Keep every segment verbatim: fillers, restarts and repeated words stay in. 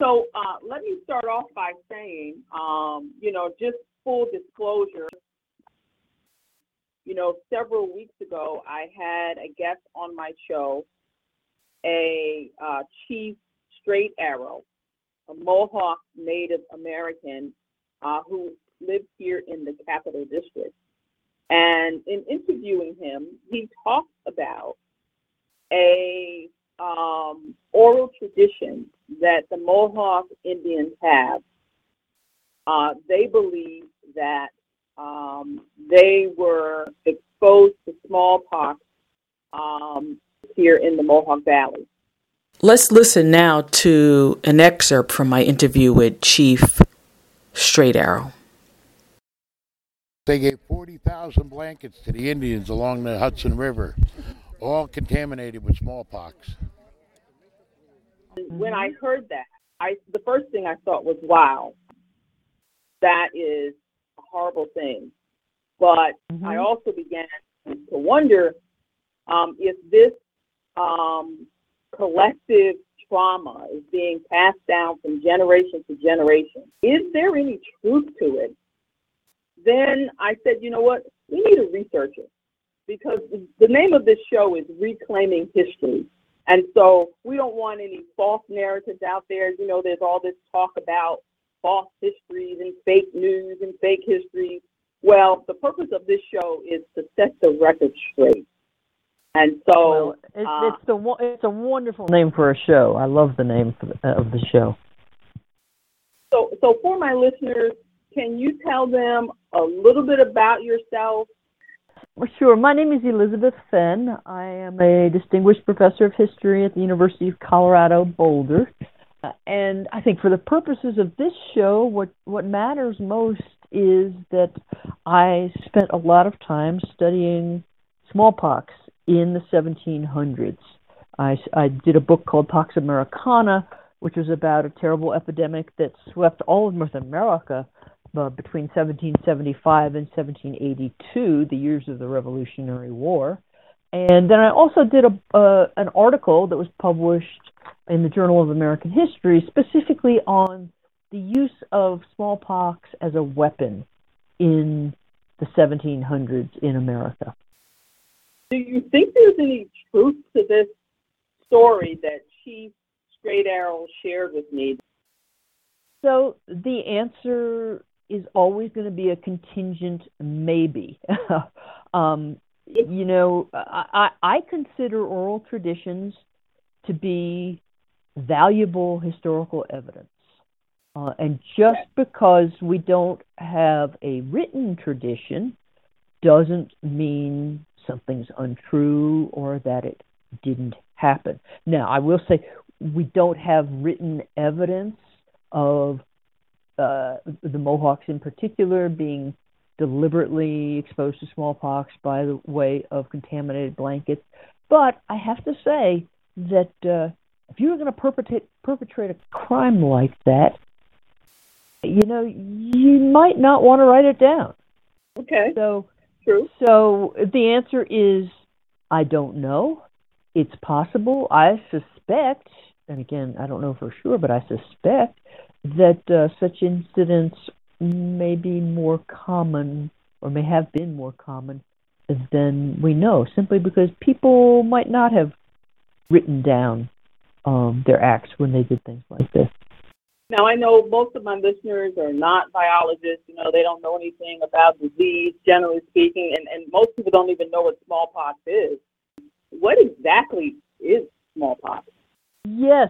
So uh, let me start off by saying, um, you know, just full disclosure, you know, several weeks ago, I had a guest on my show, a uh, Chief Straight Arrow, a Mohawk Native American uh, who lives here in the Capital District. And in interviewing him, he talked about a um, oral tradition that the Mohawk Indians have. Uh, they believe that um, they were exposed to smallpox um, here in the Mohawk Valley. Let's listen now to an excerpt from my interview with Chief Straight Arrow. They gave forty thousand blankets to the Indians along the Hudson River, all contaminated with smallpox. When I heard that, I the first thing I thought was, wow, that is a horrible thing. But mm-hmm. I also began to wonder um, if this um, collective trauma is being passed down from generation to generation. Is there any truth to it? Then I said, you know what, we need to research it, because the name of this show is Reclaiming History. And so we don't want any false narratives out there. You know, there's all this talk about false histories and fake news and fake histories. Well, the purpose of this show is to set the record straight. And so well, it, uh, it's, the, it's a wonderful name for a show. I love the name for the, of the show. So, so for my listeners, can you tell them a little bit about yourself? Well, sure. My name is Elizabeth Fenn. I am a distinguished professor of history at the University of Colorado, Boulder. Uh, and I think for the purposes of this show, what, what matters most is that I spent a lot of time studying smallpox in the seventeen hundreds. I, I did a book called Pox Americana, which was about a terrible epidemic that swept all of North America Uh, between seventeen seventy-five and seventeen eighty-two, the years of the Revolutionary War. And then I also did a uh, an article that was published in the Journal of American History specifically on the use of smallpox as a weapon in the seventeen hundreds in America. Do you think there's any truth to this story that Chief Straight Arrow shared with me? So the answer is always going to be a contingent maybe. um, you know, I, I consider oral traditions to be valuable historical evidence. Uh, and just because we don't have a written tradition doesn't mean something's untrue or that it didn't happen. Now, I will say we don't have written evidence of Uh, the Mohawks in particular being deliberately exposed to smallpox by the way of contaminated blankets. But I have to say that uh, if you were going to perpetrate, perpetrate a crime like that, you know, you might not want to write it down. Okay. So, True. So the answer is, I don't know. It's possible. I suspect, and again, I don't know for sure, but I suspect that uh, such incidents may be more common or may have been more common than we know, simply because people might not have written down um, their acts when they did things like this. Now, I know most of my listeners are not biologists. You know, they don't know anything about disease, generally speaking, and, and most people don't even know what smallpox is. What exactly is smallpox? Yes,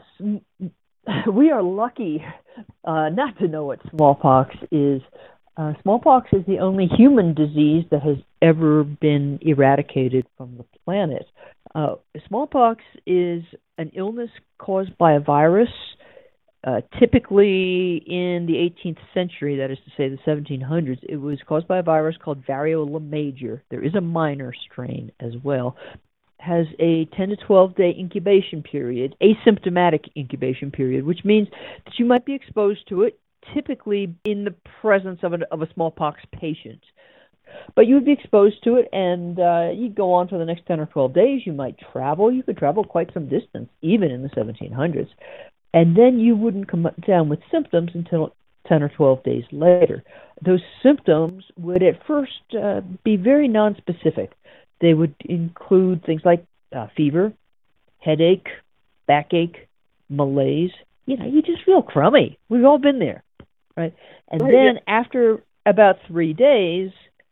we are lucky uh, not to know what smallpox is. Uh, smallpox is the only human disease that has ever been eradicated from the planet. Uh, smallpox is an illness caused by a virus, uh, typically in the eighteenth century, that is to say the seventeen hundreds. It was caused by a virus called variola major. There is a minor strain as well. Has a ten to twelve day incubation period, asymptomatic incubation period, which means that you might be exposed to it typically in the presence of, an, of a smallpox patient. But you would be exposed to it, and uh, you'd go on for the next ten or twelve days. You might travel. You could travel quite some distance, even in the seventeen hundreds. and then you wouldn't come down with symptoms until ten or twelve days later. Those symptoms would at first uh, be very nonspecific. They would include things like uh, fever, headache, backache, malaise. You know, you just feel crummy. We've all been there, right? And Right, then yeah. after about three days,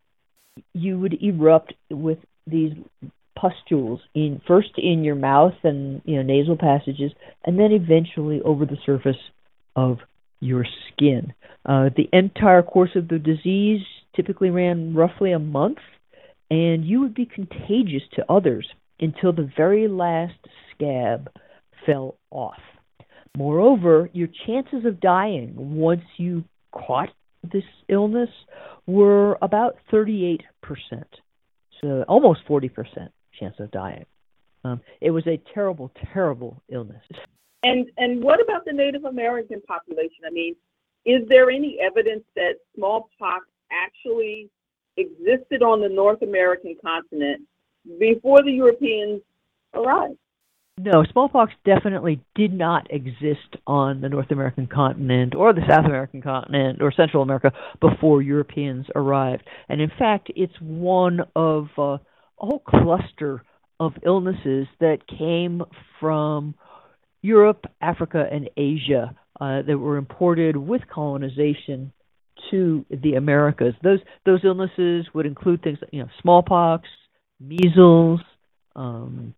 you would erupt with these pustules in first in your mouth and you know nasal passages, and then eventually over the surface of your skin. Uh, the entire course of the disease typically ran roughly a month, and you would be contagious to others until the very last scab fell off. Moreover, your chances of dying once you caught this illness were about thirty-eight percent, so almost forty percent chance of dying. Um, it was a terrible, terrible illness. And and what about the Native American population? I mean, is there any evidence that smallpox actually existed on the North American continent before the Europeans arrived? No, smallpox definitely did not exist on the North American continent or the South American continent or Central America before Europeans arrived. And in fact, it's one of uh, a whole cluster of illnesses that came from Europe, Africa, and Asia uh, that were imported with colonization to the Americas. Those those illnesses would include things like you know smallpox, measles, um,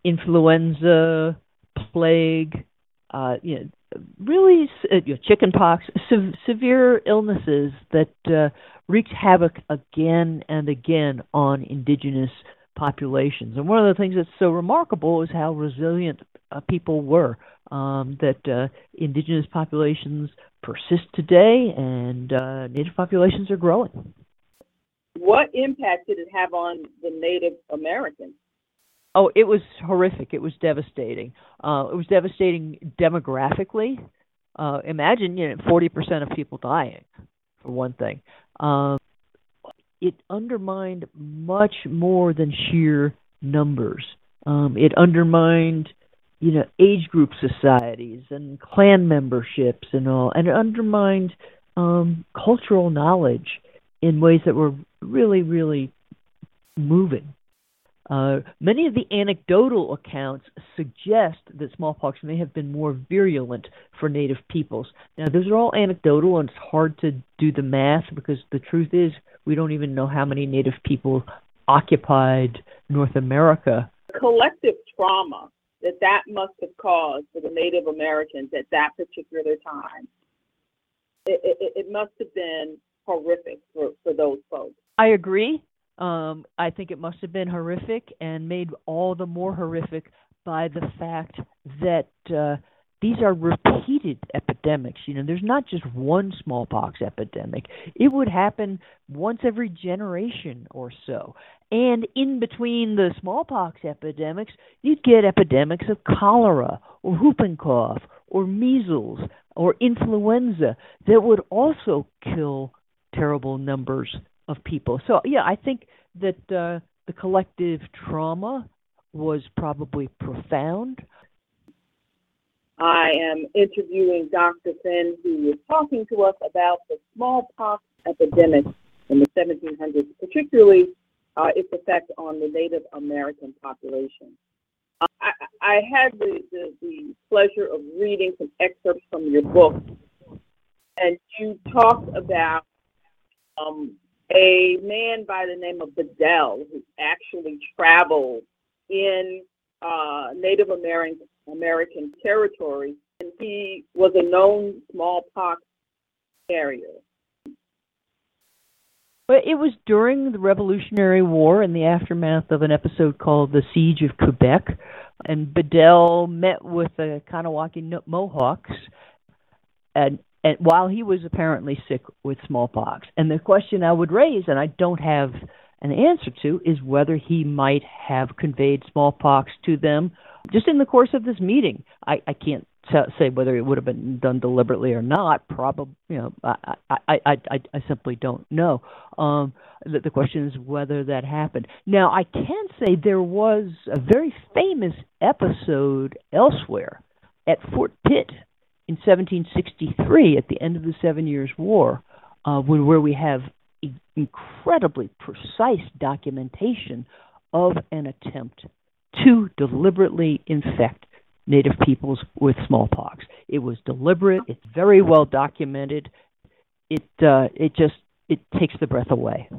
influenza, plague, uh, you know, really uh, you know, chickenpox, se- severe illnesses that uh, wreaked havoc again and again on indigenous populations. And one of the things that's so remarkable is how resilient uh, people were, um, that uh, indigenous populations persist today and uh, native populations are growing. What impact did it have on the Native Americans? Oh, it was horrific. It was devastating. Uh, it was devastating demographically. Uh, imagine, you know, forty percent of people dying, for one thing. Um, it undermined much more than sheer numbers. Um, it undermined, you know, age group societies and clan memberships and all, and it undermined um, cultural knowledge in ways that were really, really moving. Uh, many of the anecdotal accounts suggest that smallpox may have been more virulent for native peoples. Now, those are all anecdotal, and it's hard to do the math because the truth is we don't even know how many native people occupied North America. Collective trauma that that must have caused for the Native Americans at that particular time, it, it, it must have been horrific for, for those folks. I agree. Um, I think it must have been horrific and made all the more horrific by the fact that uh, these are repeated epidemics. You know, there's not just one smallpox epidemic. It would happen once every generation or so. And in between the smallpox epidemics, you'd get epidemics of cholera or whooping cough or measles or influenza that would also kill terrible numbers of people. So, yeah, I think that uh, the collective trauma was probably profound. I am interviewing Doctor Finn, who is talking to us about the smallpox epidemic in the seventeen hundreds, particularly uh, its effect on the Native American population. Uh, I, I had the, the, the pleasure of reading some excerpts from your book, and you talked about um, a man by the name of Bedell who actually traveled in uh, Native American American territory, and he was a known smallpox carrier. But it was during the Revolutionary War in the aftermath of an episode called the Siege of Quebec, and Bedell met with the Kanawaki Mohawks and, and while he was apparently sick with smallpox. And the question I would raise, and I don't have an answer to, is whether he might have conveyed smallpox to them just in the course of this meeting. I, I can't say whether it would have been done deliberately or not. Probably, you know, I I, I, I, I simply don't know. Um, the, the question is whether that happened. Now, I can say there was a very famous episode elsewhere at Fort Pitt, in seventeen sixty-three, at the end of the Seven Years' War, uh, where we have incredibly precise documentation of an attempt to deliberately infect Native peoples with smallpox. It was deliberate. It's very well documented. It uh, it just it takes the breath away.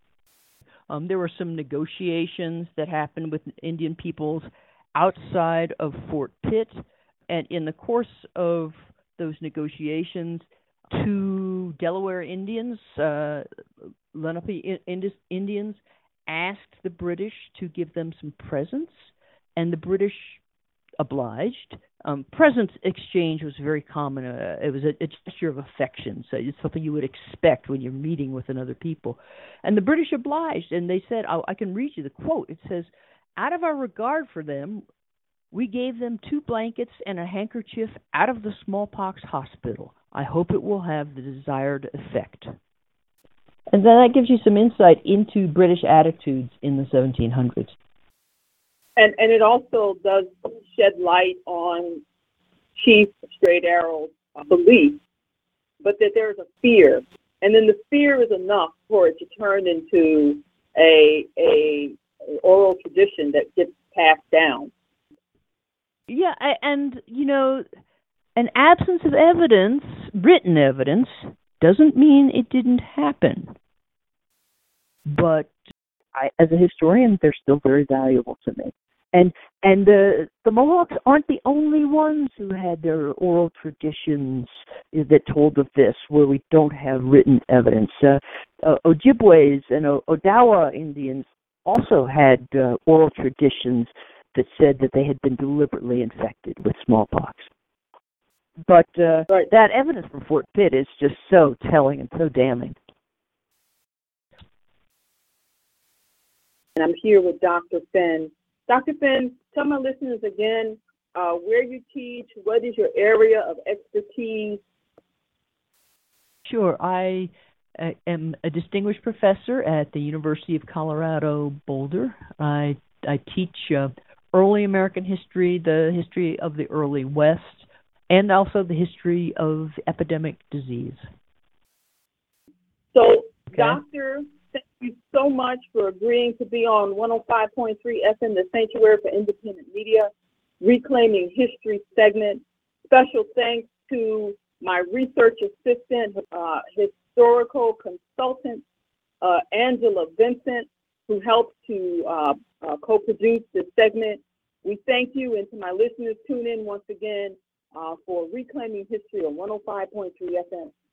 Um, there were some negotiations that happened with Indian peoples outside of Fort Pitt, and in the course of those negotiations, two Delaware Indians, uh, Lenape Indians, asked the British to give them some presents, and the British obliged. Um, presents exchange was very common. Uh, it was a, a gesture of affection, so it's something you would expect when you're meeting with another people. And the British obliged, and they said, oh, I can read you the quote. It says, out of our regard for them, we gave them two blankets and a handkerchief out of the smallpox hospital. I hope it will have the desired effect. And then that gives you some insight into British attitudes in the seventeen hundreds. And and it also does shed light on Chief Straight Arrow's belief, but that there's a fear. And then the fear is enough for it to turn into a, a, a oral tradition that gets passed down. Yeah, and, you know, an absence of evidence, written evidence, doesn't mean it didn't happen. But I, as a historian, they're still very valuable to me. And and the the Mohawks aren't the only ones who had their oral traditions that told of this, where we don't have written evidence. Uh, uh, Ojibways and o- Odawa Indians also had uh, oral traditions that said that they had been deliberately infected with smallpox. But uh, right. that evidence from Fort Pitt is just so telling and so damning. And I'm here with Doctor Finn. Doctor Finn, tell my listeners again uh, where you teach, what is your area of expertise? Sure. I uh, am a distinguished professor at the University of Colorado Boulder. I, I teach uh, early American history, the history of the early West, and also the history of epidemic disease. So, okay. Doctor, thank you so much for agreeing to be on one oh five point three F M, the Sanctuary for Independent Media, Reclaiming History segment. Special thanks to my research assistant, uh, historical consultant, uh, Angela Vincent, who helped to uh, uh, co-produce this segment. We thank you, and to my listeners, tune in once again uh, for Reclaiming History on one oh five point three F M.